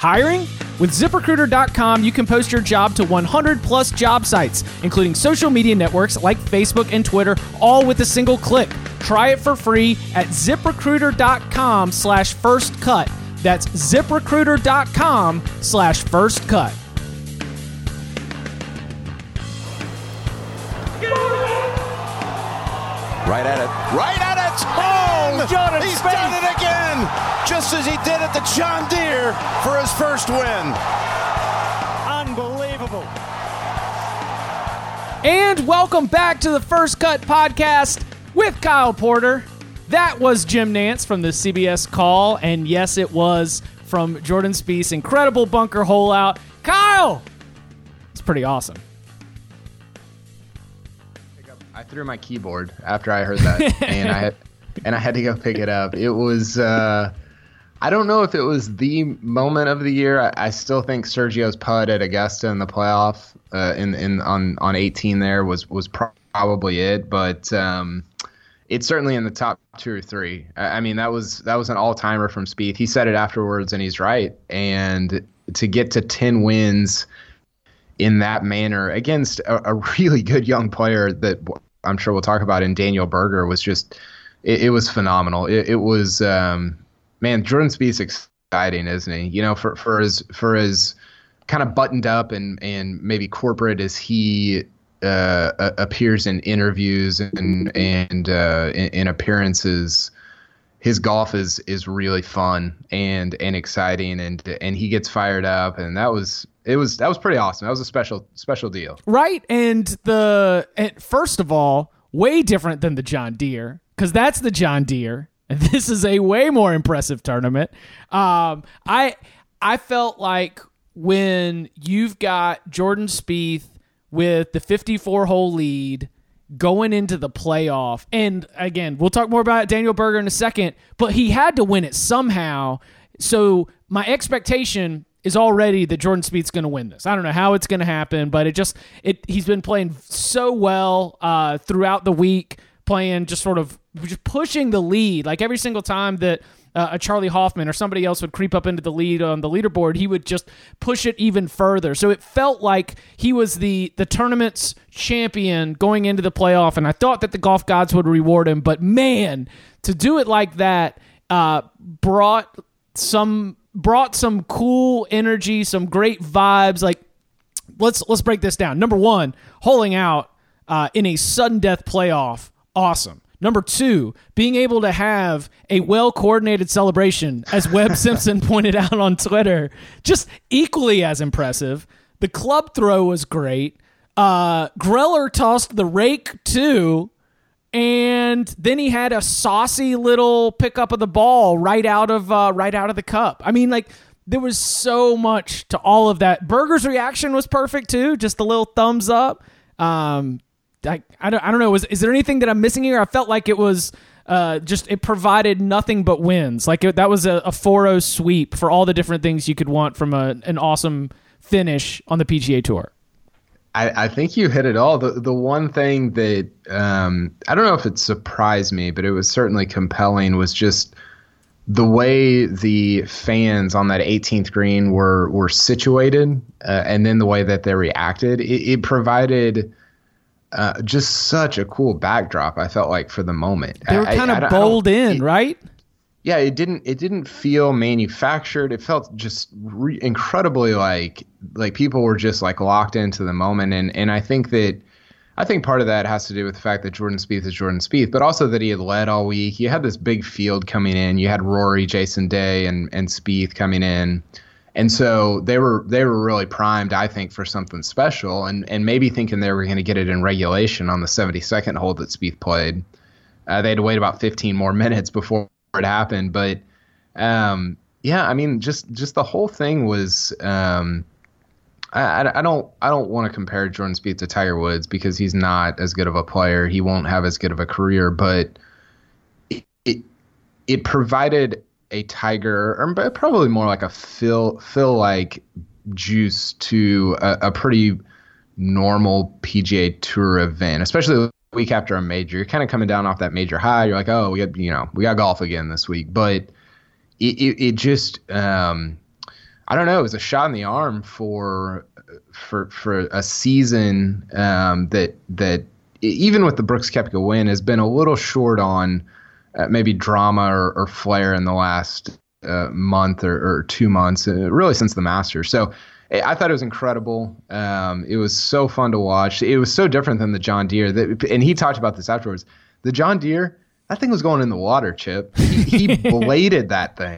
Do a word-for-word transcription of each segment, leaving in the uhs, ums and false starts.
Hiring? With ZipRecruiter dot com, you can post your job to one hundred plus job sites, including social media networks like Facebook and Twitter, all with a single click. Try it for free at ZipRecruiter dot com slash first cut. That's ZipRecruiter dot com slash first cut. Right at it. Right at it. Home. Jordan He's Spieth. Done it again. Just as he did at the John Deere for his first win. Unbelievable. And welcome back to the First Cut Podcast with Kyle Porter. That was Jim Nantz from the C B S Call. And yes, it was from Jordan Spieth's incredible bunker hole out. Kyle! It's pretty awesome. I threw my keyboard after I heard that, and I had and I had to go pick it up. It was uh, I don't know if it was the moment of the year. I, I still think Sergio's putt at Augusta in the playoff uh, in in on on eighteen there was was probably it, but um, it's certainly in the top two or three. I, I mean that was that was an all timer from Spieth. He said it afterwards, and he's right. And to get to ten wins in that manner against a, a really good young player that I'm sure we'll talk about in Daniel Berger was just, it, it was phenomenal. It, it was, um, man, Jordan Spieth's exciting, isn't he? You know, for, for his, for his kind of buttoned up and, and maybe corporate as he uh, appears in interviews and, and uh, in, in appearances, his golf is, is really fun and, and exciting, and, and he gets fired up, and that was, It was that was pretty awesome. That was a special special deal, right? And the and first of all, way different than the John Deere, because that's the John Deere, and this is a way more impressive tournament. Um, I I felt like when you've got Jordan Spieth with the fifty-four hole lead going into the playoff, and again, we'll talk more about Daniel Berger in a second, but he had to win it somehow. So my expectation is already that Jordan Spieth's going to win this. I don't know how it's going to happen, but it just it he's been playing so well uh, throughout the week, playing just sort of just pushing the lead. Like every single time that uh, a Charlie Hoffman or somebody else would creep up into the lead on the leaderboard, he would just push it even further. So it felt like he was the the tournament's champion going into the playoff, and I thought that the golf gods would reward him. But man, to do it like that uh, brought some. brought some cool energy, some great vibes. Like, let's let's break this down. Number one, holing out uh, in a sudden death playoff, awesome. Number two, being able to have a well-coordinated celebration, as Webb Simpson pointed out on Twitter, just equally as impressive. The club throw was great. Uh, Greller tossed the rake too. And then he had a saucy little pickup of the ball right out of uh, right out of the cup. I mean, like, there was so much to all of that. Berger's reaction was perfect too, just the little thumbs up. Um, I, I don't I don't know. Was is there anything that I'm missing here? I felt like it was uh, just it provided nothing but wins. Like it, that was a, a four oh sweep for all the different things you could want from a, an awesome finish on the P G A Tour. I, I think you hit it all. The the one thing that um, I don't know if it surprised me, but it was certainly compelling, was just the way the fans on that eighteenth green were were situated, uh, and then the way that they reacted. It, it provided uh, just such a cool backdrop, I felt like, for the moment. They were kind of bowled in, it, right? Yeah, it didn't it didn't feel manufactured. It felt just re- incredibly like like people were just like locked into the moment, and and I think that I think part of that has to do with the fact that Jordan Spieth is Jordan Spieth, but also that he had led all week. You had this big field coming in. You had Rory, Jason Day, and and Spieth coming in, and so they were they were really primed, I think, for something special, and and maybe thinking they were going to get it in regulation on the seventy-second hole that Spieth played. Uh, they had to wait about fifteen more minutes before it happened, but um, yeah, I mean, just just the whole thing was. Um, I, I don't I don't want to compare Jordan Spieth to Tiger Woods because he's not as good of a player. He won't have as good of a career, but it it, it provided a Tiger, or probably more like a Phil Phil like juice to a, a pretty normal P G A Tour event, especially the week after a major. You're kind of coming down off that major high. You're like, oh, we got you know we got golf again this week, but it it, it just. Um, I don't know, it was a shot in the arm for for for a season um, that that even with the Brooks Koepka win has been a little short on uh, maybe drama or, or flair in the last uh, month or, or two months, uh, really since the Masters. So I thought it was incredible. Um, it was so fun to watch. It was so different than the John Deere. That, and he talked about this afterwards. The John Deere, that thing was going in the water, Chip. He, he bladed that thing,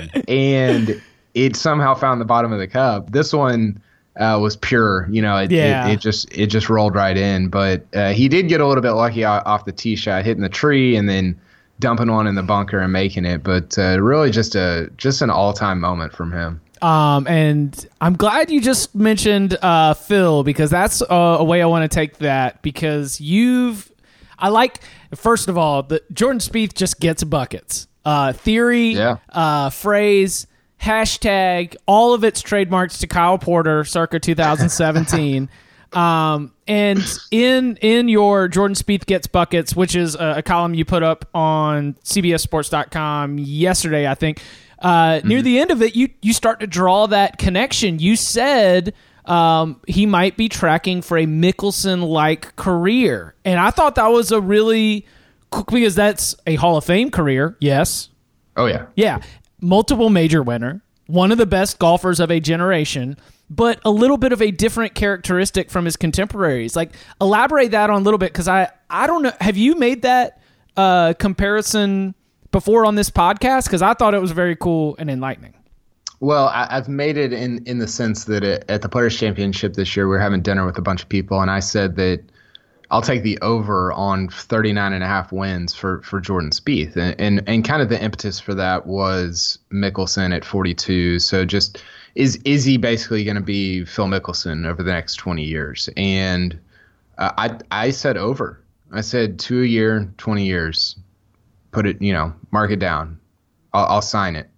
and it somehow found the bottom of the cup. This one uh, was pure. You know, it, yeah. it, it just it just rolled right in. But uh, he did get a little bit lucky off the tee shot, hitting the tree and then dumping one in the bunker and making it. But uh, really, just a just an all time moment from him. Um, and I'm glad you just mentioned uh, Phil, because that's a, a way I want to take that, because you've I like first of all the Jordan Spieth just gets buckets. Uh, theory, yeah. uh, phrase, hashtag, all of it's trademarks to Kyle Porter circa two thousand seventeen. um, and in in your Jordan Spieth gets buckets, which is a, a column you put up on C B S Sports dot com yesterday, I think. Uh, mm-hmm. Near the end of it, you you start to draw that connection. You said um, he might be tracking for a Mickelson-like career, and I thought that was a really cool, because that's a Hall of Fame career. Yes. Oh yeah. Yeah. Multiple major winner, one of the best golfers of a generation, but a little bit of a different characteristic from his contemporaries. Like, elaborate that on a little bit, because I I don't know. Have you made that uh, comparison before on this podcast? Because I thought it was very cool and enlightening. Well, I, I've made it in, in the sense that it, at the Players' Championship this year, we were having dinner with a bunch of people, and I said that I'll take the over on thirty-nine and a half wins for, for Jordan Spieth. And, and and kind of the impetus for that was Mickelson at forty-two. So just, is is he basically going to be Phil Mickelson over the next twenty years? And uh, I I said over. I said two a year, twenty years. Put it, you know, mark it down. I'll, I'll sign it.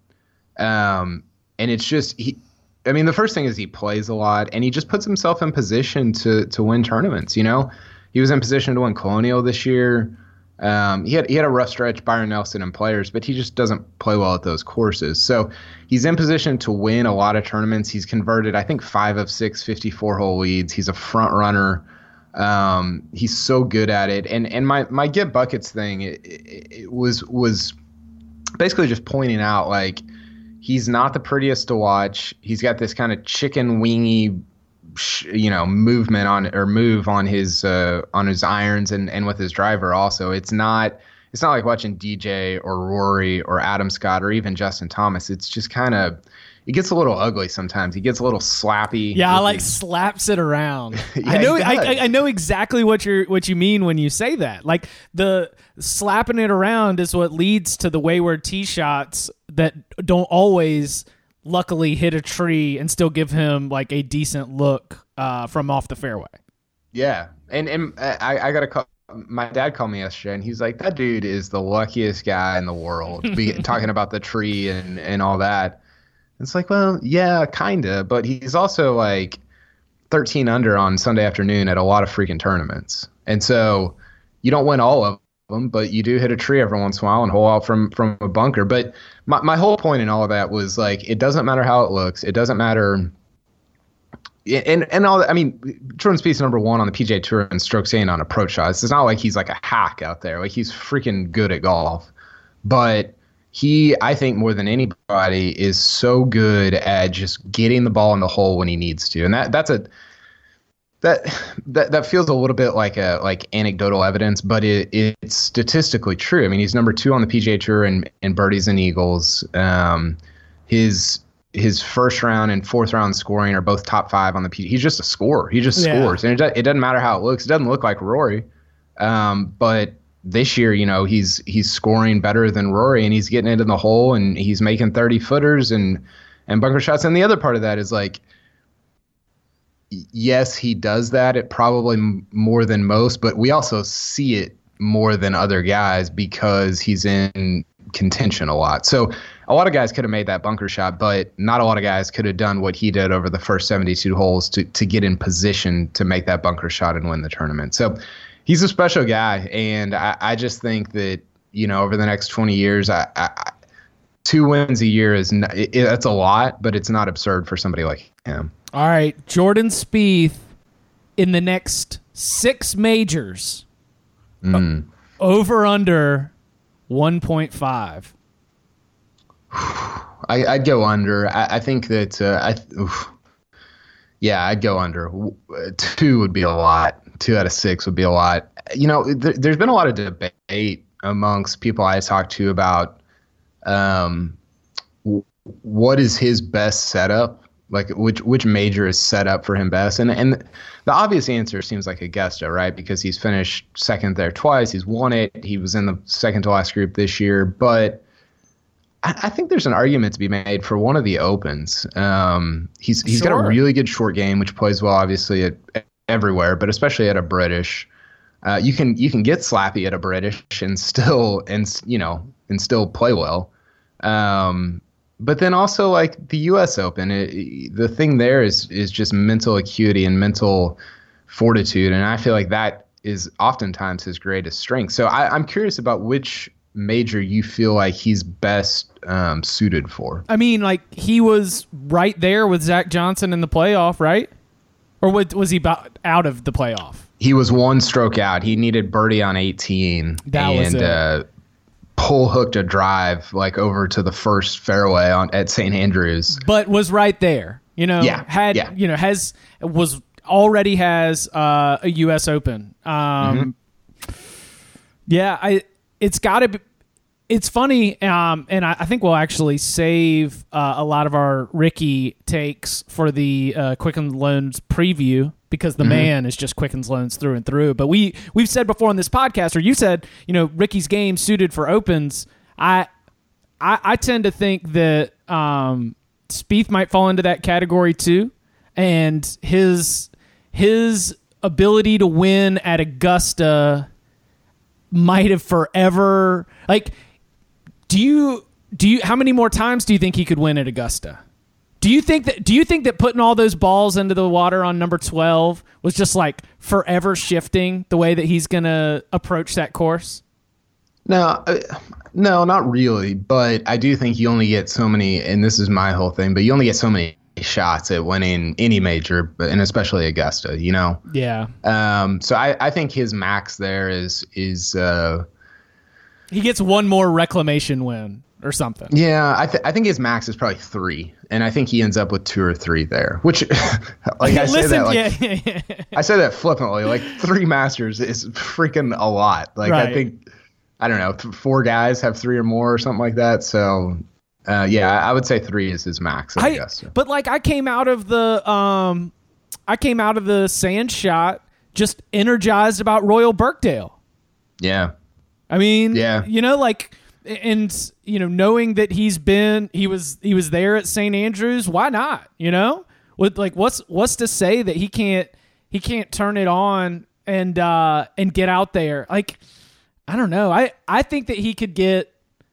Um, and it's just, he, I mean, the first thing is he plays a lot, and he just puts himself in position to to win tournaments. You know, he was in position to win Colonial this year. Um, he had he had a rough stretch, Byron Nelson and Players, but he just doesn't play well at those courses. So he's in position to win a lot of tournaments. He's converted, I think, five of six fifty-four hole leads. He's a front runner. Um, he's so good at it. And and my, my get buckets thing, it, it, it was was basically just pointing out, like, he's not the prettiest to watch. He's got this kind of chicken wingy, you know, movement on or move on his uh, on his irons and, and with his driver also. It's not it's not like watching D J or Rory or Adam Scott or even Justin Thomas. It's just kind of, it gets a little ugly sometimes. He gets a little slappy. Yeah, I like his... slaps it around. yeah, I know. I, I know exactly what you're what you mean when you say that. Like, the slapping it around is what leads to the wayward tee shots that don't always, luckily, hit a tree and still give him like a decent look uh, from off the fairway. Yeah, and and I, I got to call. My dad called me yesterday, and he's like, "That dude is the luckiest guy in the world." Be, talking about the tree and and all that. It's like, well, yeah, kinda, but he's also like thirteen under on Sunday afternoon at a lot of freaking tournaments, and so you don't win all of them, but you do hit a tree every once in a while and hole out from from a bunker. But my my whole point in all of that was, like, it doesn't matter how it looks, it doesn't matter. And and all I mean, Jordan Spieth's number one on the P G A Tour in strokes gained on approach shots. It's not like he's like a hack out there. Like, he's freaking good at golf, but he, I think, more than anybody, is so good at just getting the ball in the hole when he needs to. And that that's a that that that feels a little bit like a like anecdotal evidence, but it it's statistically true. I mean, he's number two on the P G A Tour in, in birdies and eagles. Um, his his first round and fourth round scoring are both top five on the P G A. He's just a scorer. He just yeah. scores, and it it doesn't matter how it looks. It doesn't look like Rory, um, but this year, you know, he's he's scoring better than Rory, and he's getting it in the hole, and he's making thirty footers and and bunker shots. And the other part of that is, like, yes, he does that at probably m- more than most, but we also see it more than other guys because he's in contention a lot. So a lot of guys could have made that bunker shot, but not a lot of guys could have done what he did over the first seventy-two holes to to get in position to make that bunker shot and win the tournament. So he's a special guy, and I, I just think that, you know, over the next twenty years, I, I two wins a year is not, it, it's a lot, but it's not absurd for somebody like him. All right, Jordan Spieth in the next six majors, Mm. over under one point five. I, I'd go under. I, I think that uh, I. Oof. Yeah, I'd go under. Two would be a lot. Two out of six would be a lot. You know, th- there's been a lot of debate amongst people I talked to about um, w- what is his best setup, like which which major is set up for him best, and and the obvious answer seems like Augusta, right? Because he's finished second there twice, he's won it, he was in the second to last group this year, but I think there's an argument to be made for one of the Opens. Um, he's he's Sure. got a really good short game, which plays well, obviously, at, at everywhere, but especially at a British. Uh, you can you can get slappy at a British and still and you know and still play well. Um, but then also like the U S Open, it, the thing there is is just mental acuity and mental fortitude, and I feel like that is oftentimes his greatest strength. So I, I'm curious about which major you feel like he's best um, suited for. I mean, like, he was right there with Zach Johnson in the playoff, right? Or was, was he about out of the playoff? He was one stroke out. He needed birdie on eighteen That and was it. Uh, pull hooked a drive like over to the first fairway on at Saint Andrews. But was right there. You know, Yeah, had yeah. you know has was already has uh, a U S Open. Um, Mm-hmm. Yeah, I it's got to be. It's funny, um, and I, I think we'll actually save uh, a lot of our Ricky takes for the uh, Quicken Loans preview because the Mm-hmm. man is just Quicken Loans through and through. But we we've said before on this podcast, or you said, you know, Ricky's game suited for Opens. I I, I tend to think that um, Spieth might fall into that category too, and his his ability to win at Augusta might have forever like. Do you do you how many more times do you think he could win at Augusta? Do you think that do you think that putting all those balls into the water on number twelve was just like forever shifting the way that he's going to approach that course? No, uh, no, not really. But I do think you only get so many, and this is my whole thing, but you only get so many shots at winning any major, but and especially Augusta, you know? Yeah. Um, so I, I think his max there is is uh, He gets one more reclamation win or something. yeah, I th- I think his max is probably three, and I think he ends up with two or three there. Which, like I say Listen, that, like yeah, yeah, yeah. I say that flippantly, like three Masters is freaking a lot. Like Right. I think I don't know, th- four guys have three or more or something like that. So uh, yeah, I, I would say three is his max. I, I, guess. but like I came out of the um, I came out of the sand shot just energized about Royal Birkdale. Yeah. I mean, Yeah. you know, like, and you know, knowing that he's been, he was, he was there at Saint Andrews. Why not? You know, with like, what's what's to say that he can't, he can't turn it on and uh and get out there? Like, I don't know. I I think that he could get,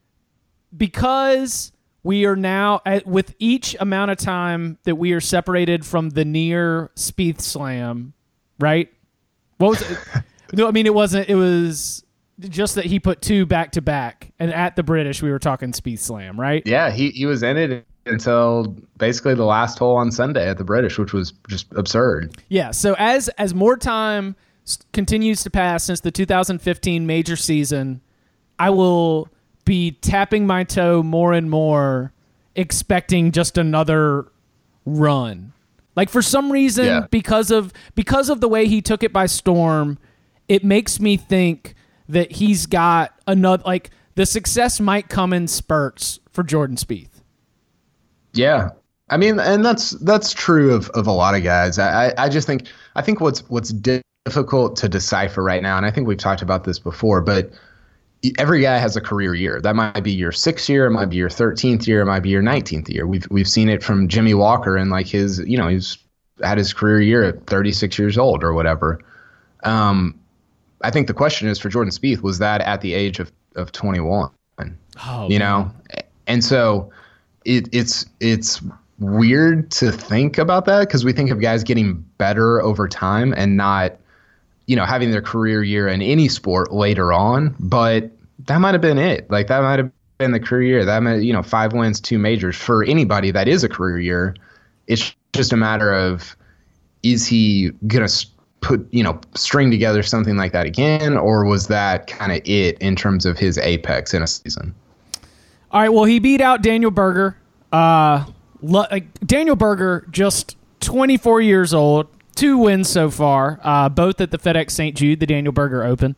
because we are now at, with each amount of time that we are separated from the near Spieth Slam, right? What was it? No, I mean, it wasn't. It was just that he put two back to back, and at the British, we were talking Spieth Slam, right? Yeah, he, he was in it until basically the last hole on Sunday at the British, which was just absurd. Yeah. So as as more time s- continues to pass since the two thousand fifteen major season, I will be tapping my toe more and more, expecting just another run. Like for some reason, Yeah. because of because of the way he took it by storm, it makes me think that he's got another, like the success might come in spurts for Jordan Spieth. Yeah. I mean, and that's that's true of, of a lot of guys. I, I, I just think I think what's what's difficult to decipher right now, and I think we've talked about this before, but every guy has a career year. That might be your sixth year, it might be your thirteenth year, it might be your nineteenth year. We've we've seen it from Jimmy Walker and like his, you know, he's had his career year at thirty-six years old or whatever. Um, I think the question is for Jordan Spieth, was that at the age of, of twenty-one? Oh, You know, and so it, it's it's weird to think about that because we think of guys getting better over time and not, you know, having their career year in any sport later on. But that might have been it. Like that might have in the career year. That meant, you know, five wins, two majors for anybody that is a career year. It's just a matter of, is he going to put, you know, string together something like that again, or was that kind of it in terms of his apex in a season? All right, well, he beat out Daniel Berger. Uh, lo- like Daniel Berger, just twenty-four years old, two wins so far, uh, both at the FedEx Saint Jude, the Daniel Berger Open.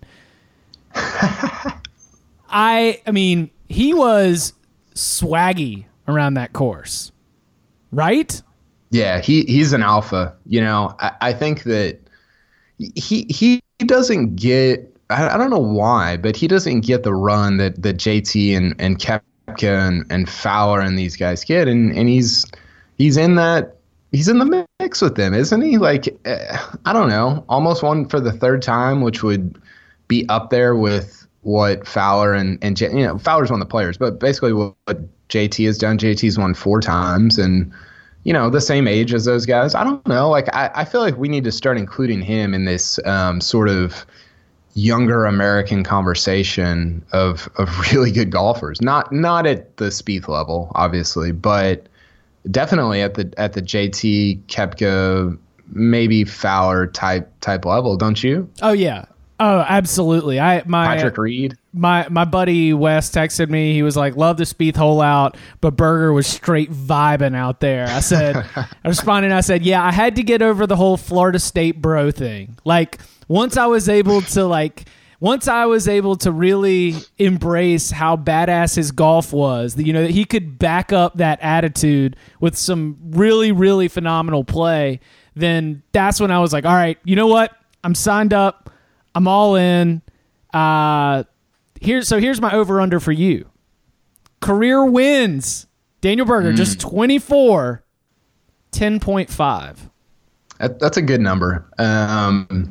I, I mean, he was swaggy around that course, right? Yeah, he he's an alpha. You know, I, I think that he he doesn't get. I, I don't know why, but he doesn't get the run that, that J T and and Koepka and, and Fowler and these guys get, and, and he's he's in that he's in the mix with them, isn't he? Like, uh, I don't know, almost won for the third time, which would be up there with what Fowler and and J, you know, Fowler's one of the players, but basically what, what J T has done. J T's won four times, and you know, the same age as those guys. I don't know. Like, I, I feel like we need to start including him in this um, sort of younger American conversation of of really good golfers. Not not at the Spieth level, obviously, but definitely at the at the J T, Koepka, maybe Fowler type type level. Don't you? Oh yeah. Oh, absolutely. I my Patrick Reed. My my buddy Wes texted me. He was like, "Love the Spieth hole out," but Berger was straight vibing out there. I said, I responded. I said, "Yeah, I had to get over the whole Florida State bro thing. Like once I was able to like." Once I was able to really embrace how badass his golf was, you know, that he could back up that attitude with some really, really phenomenal play, then that's when I was like, all right, you know what? I'm signed up. I'm all in. Uh, here, so here's my over-under for you. Career wins. Daniel Berger, mm. just twenty-four, ten point five. That, that's a good number. Um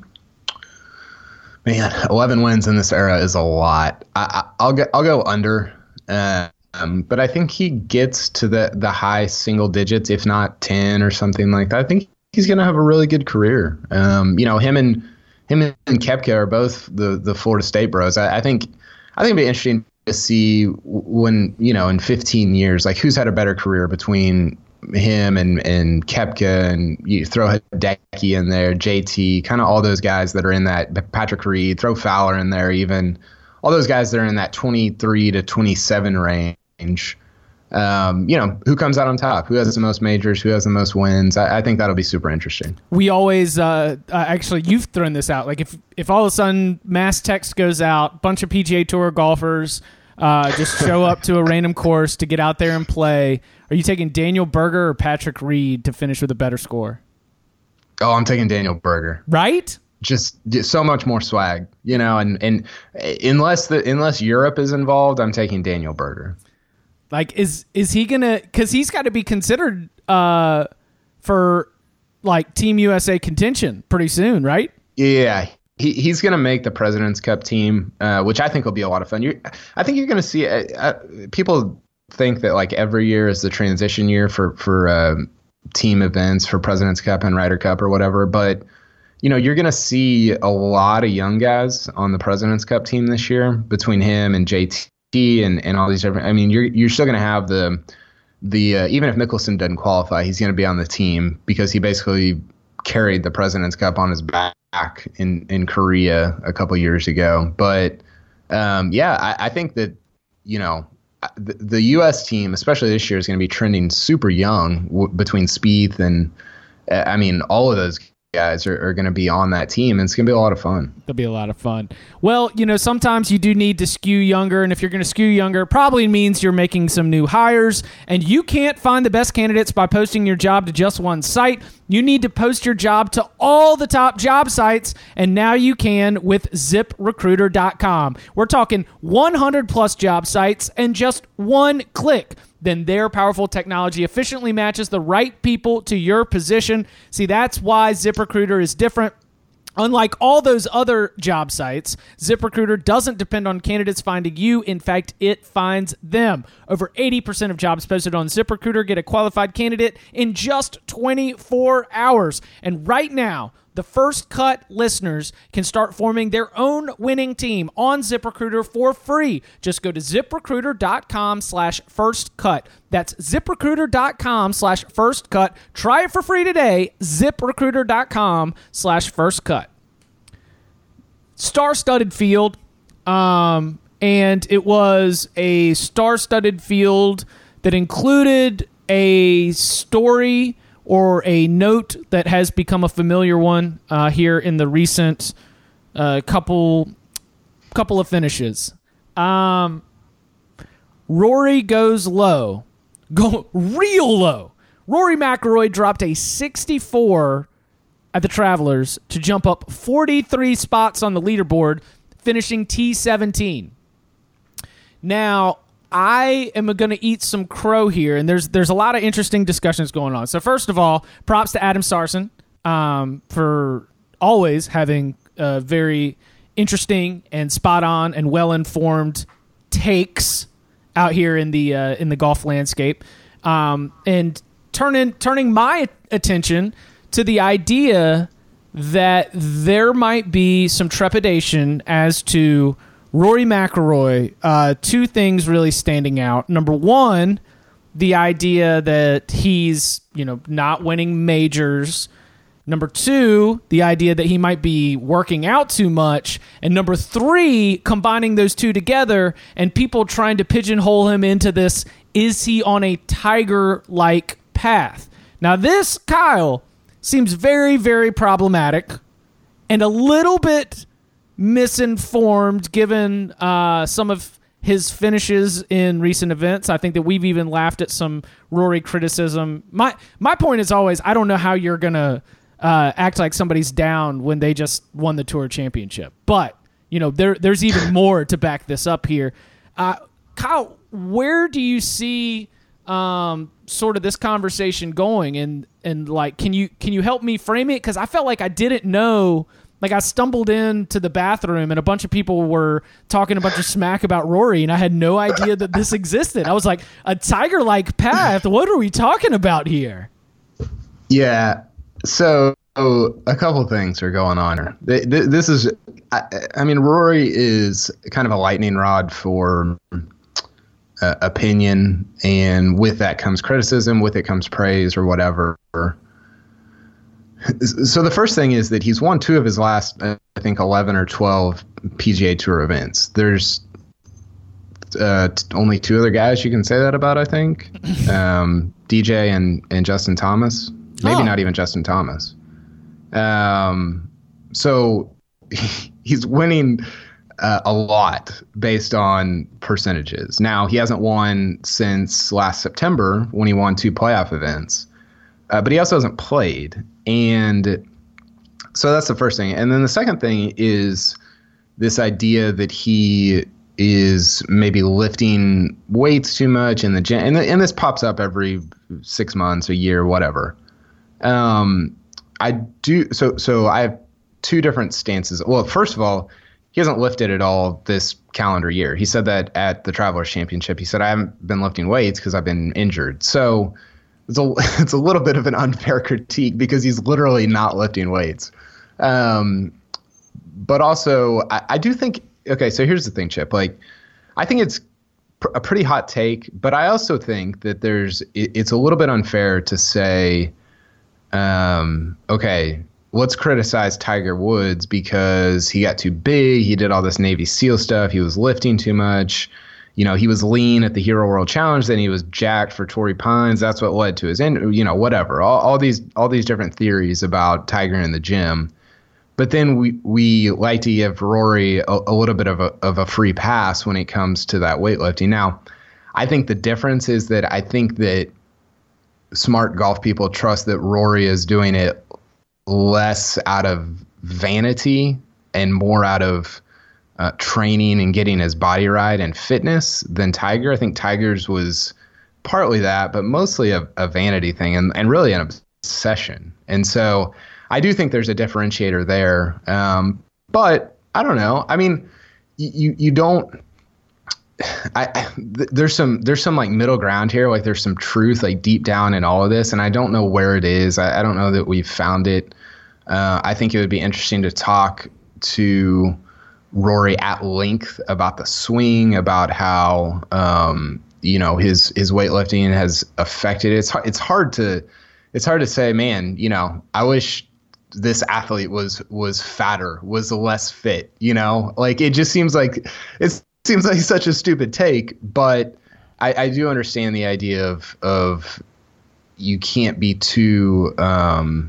Man, eleven wins in this era is a lot. I, I, I'll get, I'll go under, uh, um, but I think he gets to the, the high single digits, if not ten or something like that. I think he's going to have a really good career. Um, you know, him and him and Koepka are both the, the Florida State bros. I, I think I think it'd be interesting to see when, you know, in fifteen years, like who's had a better career between him and and Koepka, and you throw Hideki in there, J T, kind of all those guys that are in that, Patrick Reed, throw Fowler in there, even all those guys that are in that twenty-three to twenty-seven range. Um, you know, who comes out on top? Who has the most majors? Who has the most wins? I, I think that'll be super interesting. We always, uh, uh, actually, you've thrown this out. Like if if all of a sudden mass text goes out, bunch of P G A Tour golfers uh, just show up to a random course to get out there and play. Are you taking Daniel Berger or Patrick Reed to finish with a better score? Oh, I'm taking Daniel Berger. Right? Just, just so much more swag, you know, and, and unless the unless Europe is involved, I'm taking Daniel Berger. Like, is is he gonna? Because he's got to be considered uh, for like Team U S A contention pretty soon, right? Yeah, he he's gonna make the President's Cup team, uh, which I think will be a lot of fun. You, I think you're gonna see uh, uh, people think that like every year is the transition year for for uh, team events for President's Cup and Ryder Cup or whatever, but you know you're gonna see a lot of young guys on the President's Cup team this year between him and J T and, and all these different. I mean, you're you're still gonna have the the uh, even if Mickelson doesn't qualify, he's gonna be on the team because he basically carried the President's Cup on his back in in Korea a couple years ago. But um, yeah, I, I think that you know. The, the U S team, especially this year, is going to be trending super young w- between Spieth and, uh, I mean, all of those guys are, are going to be on that team, and it's going to be a lot of fun. It'll be a lot of fun. Well, you know, sometimes you do need to skew younger, and if you're going to skew younger, it probably means you're making some new hires, and you can't find the best candidates by posting your job to just one site. You need to post your job to all the top job sites, and now you can with zip recruiter dot com. We're talking one hundred plus job sites and just one click. Then their powerful technology efficiently matches the right people to your position. See, that's why ZipRecruiter is different. Unlike all those other job sites, ZipRecruiter doesn't depend on candidates finding you. In fact, it finds them. Over eighty percent of jobs posted on ZipRecruiter get a qualified candidate in just twenty-four hours. And right now, the First Cut listeners can start forming their own winning team on ZipRecruiter for free. Just go to ZipRecruiter.com slash first cut. That's ZipRecruiter.com slash first cut. Try it for free today. ZipRecruiter.com slash first cut. Star-studded field, um, and it was a star-studded field that included a story or a note that has become a familiar one uh, here in the recent uh, couple couple of finishes. Um, Rory goes low, go real low. Rory McIlroy dropped a sixty-four at the Travelers to jump up forty-three spots on the leaderboard, finishing T seventeen. Now, I am going to eat some crow here, and there's there's a lot of interesting discussions going on. So first of all, props to Adam Sarson um, for always having uh, very interesting and spot-on and well-informed takes out here in the uh, in the golf landscape, um, and turning turning my attention to the idea that there might be some trepidation as to Rory McIlroy, uh, two things really standing out. Number one, the idea that he's, you know, not winning majors. Number two, the idea that he might be working out too much. And number three, combining those two together and people trying to pigeonhole him into this, is he on a Tiger-like path? Now this, Kyle, seems very, very problematic and a little bit misinformed given uh, some of his finishes in recent events. I think that we've even laughed at some Rory criticism. My my point is always, I don't know how you're going to uh, act like somebody's down when they just won the Tour Championship. But, you know, there there's even more to back this up here. Uh, Kyle, where do you see um, sort of this conversation going? And, and like, can you can you help me frame it? Because I felt like I didn't know. Like, I stumbled into the bathroom and a bunch of people were talking a bunch of smack about Rory, and I had no idea that this existed. I was like, a Tiger-like path? What are we talking about here? Yeah. So a couple things are going on. This is, I, I mean, Rory is kind of a lightning rod for uh, opinion, and with that comes criticism, with it comes praise or whatever. So the first thing is that he's won two of his last, I think, eleven or twelve P G A Tour events. There's uh, t- only two other guys you can say that about, I think. Um, D J and, and Justin Thomas. Maybe oh. not even Justin Thomas. Um, so he's winning uh, a lot based on percentages. Now, he hasn't won since last September when he won two playoff events. Uh, but he also hasn't played. And so that's the first thing. And then the second thing is this idea that he is maybe lifting weights too much in the gym. And, the, and this pops up every six months, a year, whatever. Um, I do. So, so I have two different stances. Well, first of all, he hasn't lifted at all this calendar year. He said that at the Travelers Championship. He said, I haven't been lifting weights because I've been injured. So It's a, it's a little bit of an unfair critique because he's literally not lifting weights. Um, but also, I, I do think, okay, so here's the thing, Chip. Like, I think it's pr- a pretty hot take, but I also think that there's, it, it's a little bit unfair to say, um, okay, let's criticize Tiger Woods because he got too big, he did all this Navy SEAL stuff, he was lifting too much. You know, he was lean at the Hero World Challenge, then he was jacked for Torrey Pines. That's what led to his end, you know, whatever. All, all these all these different theories about Tiger in the gym. But then we we like to give Rory a, a little bit of a of a free pass when it comes to that weightlifting. Now, I think the difference is that I think that smart golf people trust that Rory is doing it less out of vanity and more out of Uh, training and getting his body right and fitness than Tiger. I think Tiger's was partly that, but mostly a, a vanity thing and, and really an obsession. And so I do think there's a differentiator there. Um, but I don't know. I mean, you you don't. I, I th- there's some there's some like middle ground here. Like there's some truth like deep down in all of this, and I don't know where it is. I, I don't know that we've found it Uh, I think it would be interesting to talk to Rory at length about the swing, about how um, you know his his weightlifting has affected it. It's hard, it's hard to it's hard to say, man. You know, I wish this athlete was was fatter, was less fit. You know, like it just seems like it seems like such a stupid take, but I, I do understand the idea of of you can't be too. Um,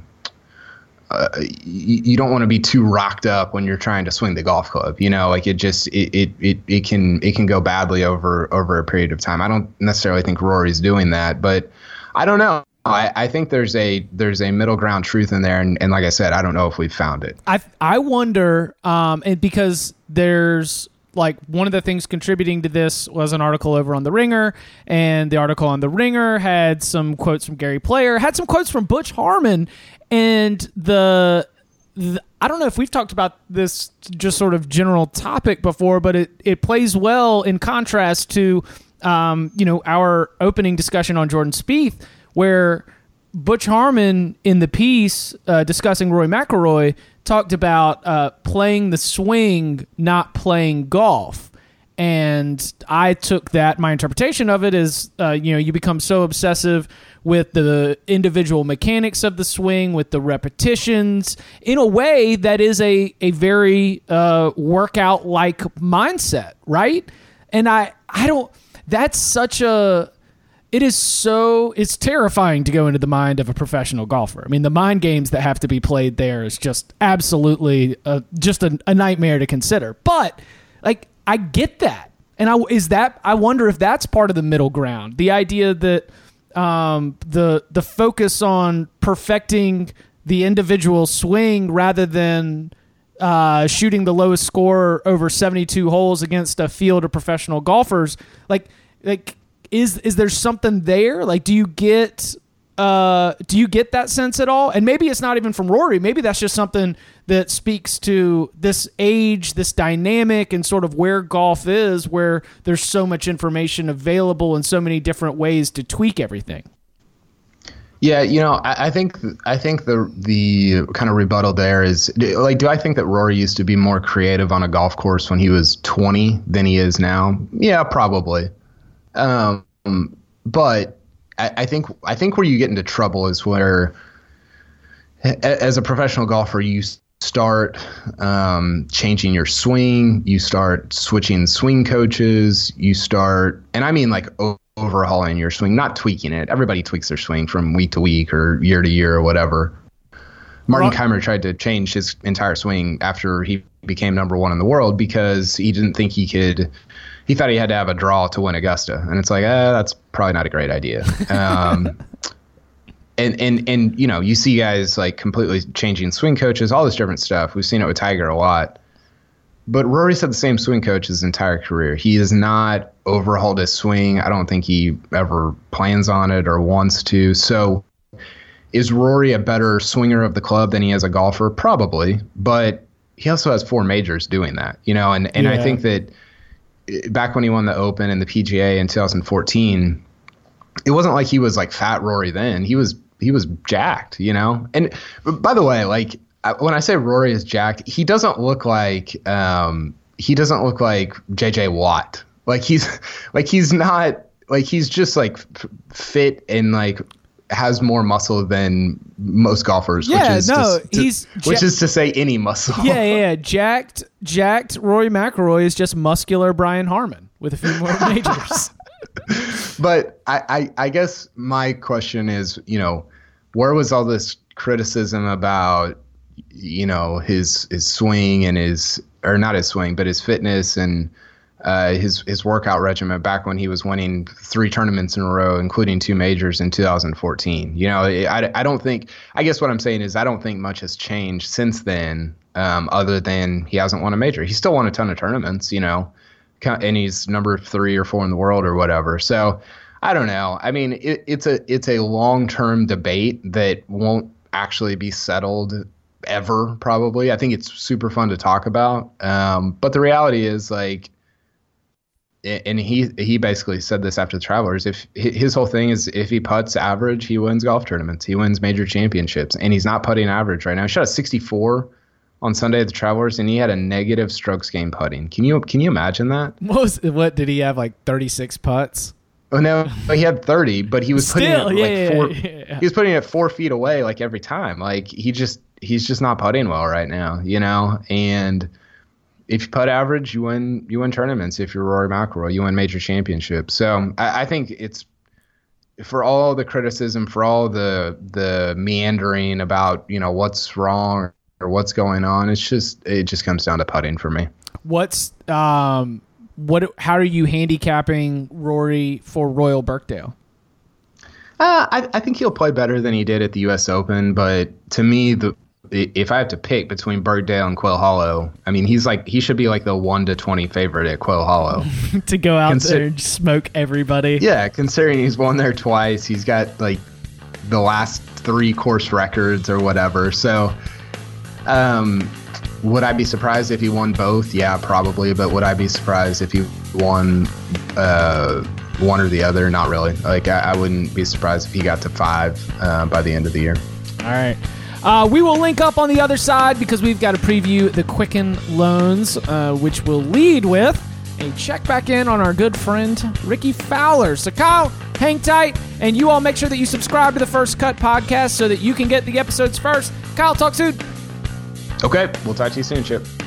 Uh, you, you don't want to be too rocked up when you're trying to swing the golf club, you know, like it just, it, it, it, it can, it can go badly over, over a period of time. I don't necessarily think Rory's doing that, but I don't know. I, I think there's a, there's a middle ground truth in there. And, and like I said, I don't know if we've found it. I, I wonder, um, and because there's like one of the things contributing to this was an article over on The Ringer, and the article on The Ringer had some quotes from Gary Player, had some quotes from Butch Harmon. And the, the, I don't know if we've talked about this just sort of general topic before, but it, it plays well in contrast to, um, you know, our opening discussion on Jordan Spieth, where Butch Harmon in the piece uh, discussing Rory McIlroy talked about uh, playing the swing, not playing golf. And I took that, my interpretation of it is, uh, you know, you become so obsessive with the individual mechanics of the swing, with the repetitions, in a way that is a, a very uh, workout-like mindset, right? And I, I don't, that's such a, it is so, it's terrifying to go into the mind of a professional golfer. I mean, the mind games that have to be played there is just absolutely uh, just a, a nightmare to consider. But, like, I get that. And I, is that, I wonder if that's part of the middle ground. The idea that um, the the focus on perfecting the individual swing rather than uh, shooting the lowest score over seventy-two holes against a field of professional golfers, like, like is is there something there? Like, do you get uh, do you get that sense at all? And maybe it's not even from Rory. Maybe that's just something that speaks to this age, this dynamic, and sort of where golf is, where there's so much information available and so many different ways to tweak everything. Yeah, you know, I, I think I think the the kind of rebuttal there is, like, do I think that Rory used to be more creative on a golf course when he was twenty than he is now? Yeah, probably. Um, but I, I think I think where you get into trouble is where, as a professional golfer, you start um, changing your swing, you start switching swing coaches, you start, and I mean like overhauling your swing, not tweaking it. Everybody tweaks their swing from week to week or year to year or whatever. Martin well, Kaymer tried to change his entire swing after he became number one in the world because he didn't think he could. He thought he had to have a draw to win Augusta, and it's like, eh, that's probably not a great idea. Um, and and and you know, you see guys like completely changing swing coaches, all this different stuff. We've seen it with Tiger a lot. But Rory's had the same swing coach his entire career. He has not overhauled his swing. I don't think he ever plans on it or wants to. So is Rory a better swinger of the club than he is a golfer? Probably. But he also has four majors doing that, you know, and, and yeah. I think that back when he won the Open and the P G A in two thousand fourteen, it wasn't like he was like fat Rory then. He was he was jacked, you know. And by the way, like, when I say Rory is jacked, he doesn't look like um, he doesn't look like J J Watt. Like he's like he's not like he's just like f- fit and like has more muscle than most golfers. Yeah, which is no, to, to, he's which ja- is to say any muscle. Yeah, yeah, jacked, jacked. Rory McIlroy is just muscular Brian Harmon with a few more majors. But I, I, I guess my question is, you know, where was all this criticism about, you know, his his swing and his, or not his swing, but his fitness and uh, his his workout regimen back when he was winning three tournaments in a row, including two majors in two thousand fourteen. You know, I, I don't think, I guess what I'm saying is I don't think much has changed since then, um, other than he hasn't won a major. He still won a ton of tournaments, you know, and he's number three or four in the world or whatever. So I don't know. I mean, it, it's a it's a long-term debate that won't actually be settled ever, probably. I think it's super fun to talk about. Um, but the reality is, like, and he he basically said this after the Travelers. If his whole thing is if he putts average, he wins golf tournaments. He wins major championships, and he's not putting average right now. He shot a sixty-four on Sunday at the Travelers, and he had a negative strokes gained putting. Can you can you imagine that? What was what did he have, like thirty-six putts? Oh no, he had thirty, but he was putting Still, it like yeah, four. yeah, yeah. He was putting it four feet away, like every time. Like he just he's just not putting well right now, you know. And if you putt average, you win you win tournaments. If you're Rory McIlroy, you win major championships. So I, I think it's for all the criticism, for all the the meandering about you know what's wrong or what's going on. It's just it just comes down to putting for me. What's um what? How are you handicapping Rory for Royal Birkdale? Uh, I, I think he'll play better than he did at the U S Open, but to me, the if I have to pick between Birkdale and Quail Hollow, I mean, he's like he should be like the one to twenty favorite at Quail Hollow to go out Consi- there and smoke everybody. Yeah, considering he's won there twice, he's got like the last three course records or whatever. So, um, would I be surprised if he won both? Yeah, probably. But would I be surprised if he won uh, one or the other? Not really. Like I, I wouldn't be surprised if he got to five uh, by the end of the year. All right. Uh, we will link up on the other side because we've got to preview the Quicken loans, uh, which will lead with a check back in on our good friend Ricky Fowler. So Kyle, hang tight, and you all make sure that you subscribe to the First Cut podcast so that you can get the episodes first. Kyle, talk soon. Okay, we'll talk to you soon, Chip.